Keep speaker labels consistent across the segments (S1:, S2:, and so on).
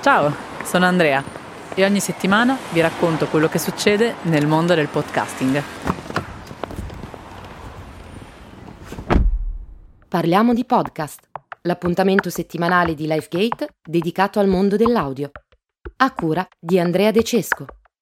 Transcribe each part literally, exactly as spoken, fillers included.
S1: Ciao, sono Andrea e ogni settimana vi racconto quello che succede nel mondo del podcasting.
S2: Parliamo di podcast, l'appuntamento settimanale di LifeGate dedicato al mondo dell'audio, a cura di Andrea De Cesco.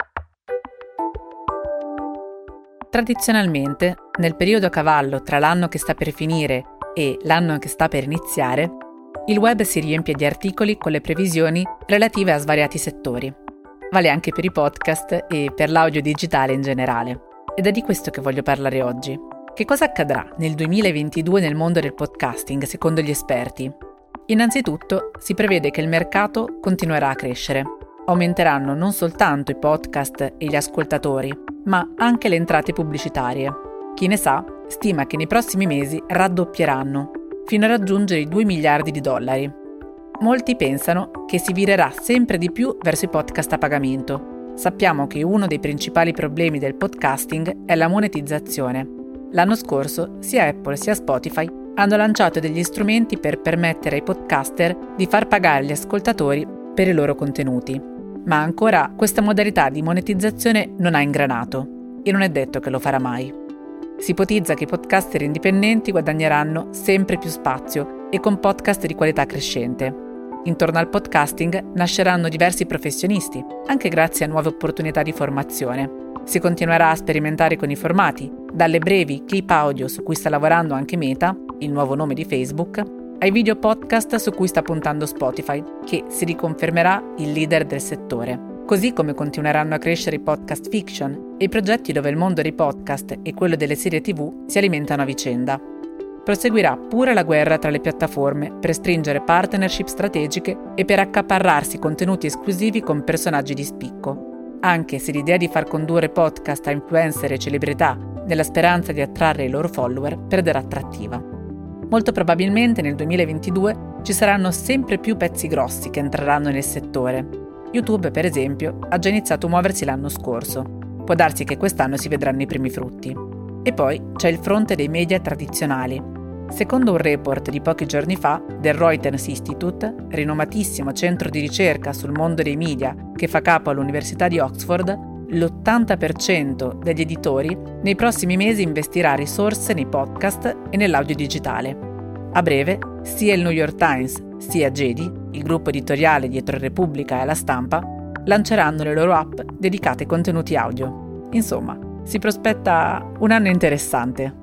S1: Tradizionalmente, nel periodo a cavallo tra l'anno che sta per finire e l'anno che sta per iniziare, il web si riempie di articoli con le previsioni relative a svariati settori. Vale anche per i podcast e per l'audio digitale in generale. Ed è di questo che voglio parlare oggi. Che cosa accadrà nel duemilaventidue nel mondo del podcasting, secondo gli esperti? Innanzitutto, si prevede che il mercato continuerà a crescere. Aumenteranno non soltanto i podcast e gli ascoltatori, ma anche le entrate pubblicitarie. Chi ne sa, stima che nei prossimi mesi raddoppieranno, fino a raggiungere i due miliardi di dollari. Molti pensano che si virerà sempre di più verso i podcast a pagamento. Sappiamo che uno dei principali problemi del podcasting è la monetizzazione. L'anno scorso sia Apple sia Spotify hanno lanciato degli strumenti per permettere ai podcaster di far pagare gli ascoltatori per i loro contenuti. Ma ancora questa modalità di monetizzazione non ha ingranato e non è detto che lo farà mai. Si ipotizza che i podcaster indipendenti guadagneranno sempre più spazio e con podcast di qualità crescente. Intorno al podcasting nasceranno diversi professionisti, anche grazie a nuove opportunità di formazione. Si continuerà a sperimentare con i formati, dalle brevi clip audio su cui sta lavorando anche Meta, il nuovo nome di Facebook, ai video podcast su cui sta puntando Spotify, che si riconfermerà il leader del settore. Così come continueranno a crescere i podcast fiction e i progetti dove il mondo dei podcast e quello delle serie tivù si alimentano a vicenda. Proseguirà pure la guerra tra le piattaforme per stringere partnership strategiche e per accaparrarsi contenuti esclusivi con personaggi di spicco, anche se l'idea di far condurre podcast a influencer e celebrità nella speranza di attrarre i loro follower perderà attrattiva. Molto probabilmente nel duemilaventidue ci saranno sempre più pezzi grossi che entreranno nel settore. YouTube, per esempio, ha già iniziato a muoversi l'anno scorso. Può darsi che quest'anno si vedranno i primi frutti. E poi c'è il fronte dei media tradizionali. Secondo un report di pochi giorni fa del Reuters Institute, rinomatissimo centro di ricerca sul mondo dei media che fa capo all'Università di Oxford, l'ottanta per cento degli editori nei prossimi mesi investirà risorse nei podcast e nell'audio digitale. A breve, sia il New York Times sia Gedi, il gruppo editoriale dietro Repubblica e La Stampa, lanceranno le loro app dedicate ai contenuti audio. Insomma, si prospetta un anno interessante.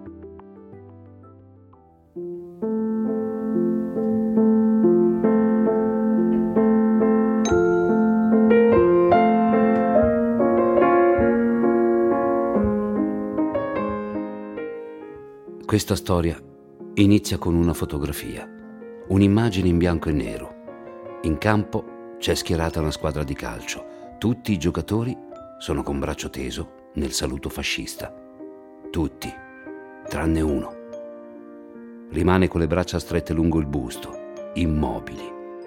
S3: Questa storia inizia con una fotografia, un'immagine in bianco e nero. In campo c'è schierata una squadra di calcio. Tutti i giocatori sono con braccio teso nel saluto fascista. Tutti, tranne uno. Rimane con le braccia strette lungo il busto, immobili.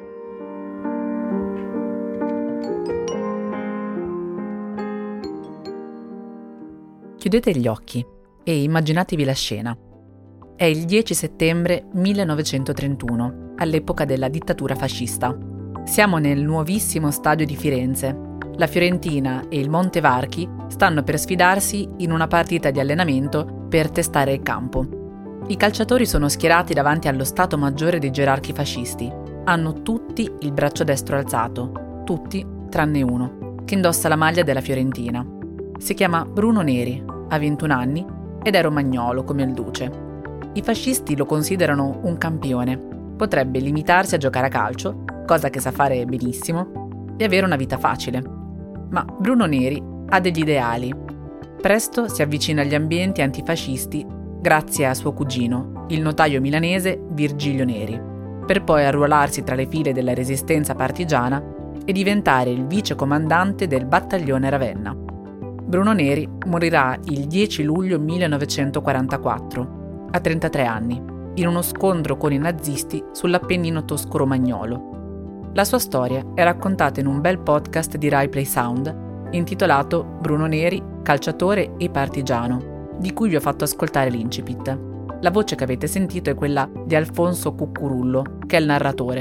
S1: Chiudete gli occhi e immaginatevi la scena. È il dieci settembre millenovecentotrentuno, all'epoca della dittatura fascista. Siamo nel nuovissimo stadio di Firenze. La Fiorentina e il Montevarchi stanno per sfidarsi in una partita di allenamento per testare il campo. I calciatori sono schierati davanti allo Stato Maggiore dei gerarchi fascisti. Hanno tutti il braccio destro alzato, tutti tranne uno, che indossa la maglia della Fiorentina. Si chiama Bruno Neri, ha ventuno anni ed è romagnolo come il duce. I fascisti lo considerano un campione. Potrebbe limitarsi a giocare a calcio, cosa che sa fare benissimo, e avere una vita facile. Ma Bruno Neri ha degli ideali. Presto si avvicina agli ambienti antifascisti grazie a suo cugino, il notaio milanese Virgilio Neri, per poi arruolarsi tra le file della resistenza partigiana e diventare il vice comandante del battaglione Ravenna. Bruno Neri morirà il dieci luglio millenovecentoquarantaquattro, a trentatré anni, in uno scontro con i nazisti sull'Appennino tosco-romagnolo. La sua storia è raccontata in un bel podcast di Rai Play Sound intitolato Bruno Neri, calciatore e partigiano, di cui vi ho fatto ascoltare l'incipit. La voce che avete sentito è quella di Alfonso Cuccurullo, che è il narratore,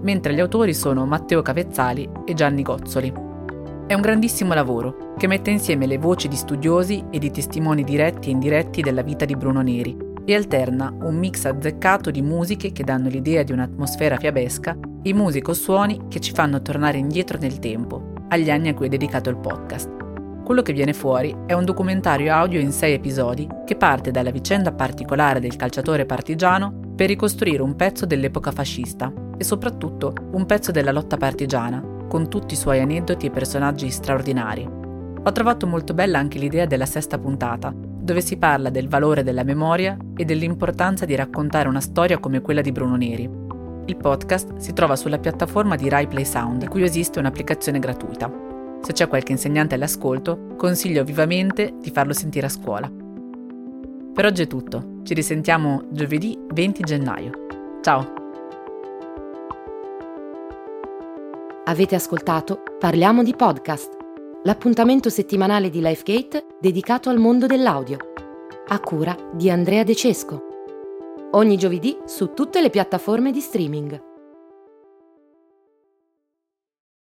S1: mentre gli autori sono Matteo Cavezzali e Gianni Gozzoli. È un grandissimo lavoro che mette insieme le voci di studiosi e di testimoni diretti e indiretti della vita di Bruno Neri e alterna un mix azzeccato di musiche che danno l'idea di un'atmosfera fiabesca e musico-suoni che ci fanno tornare indietro nel tempo, agli anni a cui è dedicato il podcast. Quello che viene fuori è un documentario audio in sei episodi che parte dalla vicenda particolare del calciatore partigiano per ricostruire un pezzo dell'epoca fascista e soprattutto un pezzo della lotta partigiana, con tutti i suoi aneddoti e personaggi straordinari. Ho trovato molto bella anche l'idea della sesta puntata, dove si parla del valore della memoria e dell'importanza di raccontare una storia come quella di Bruno Neri. Il podcast si trova sulla piattaforma di Rai Play Sound, di cui esiste un'applicazione gratuita. Se c'è qualche insegnante all'ascolto, consiglio vivamente di farlo sentire a scuola. Per oggi è tutto, ci risentiamo giovedì venti gennaio. Ciao!
S2: Avete ascoltato Parliamo di Podcast, l'appuntamento settimanale di LifeGate dedicato al mondo dell'audio, a cura di Andrea De Cesco. Ogni giovedì su tutte le piattaforme di streaming.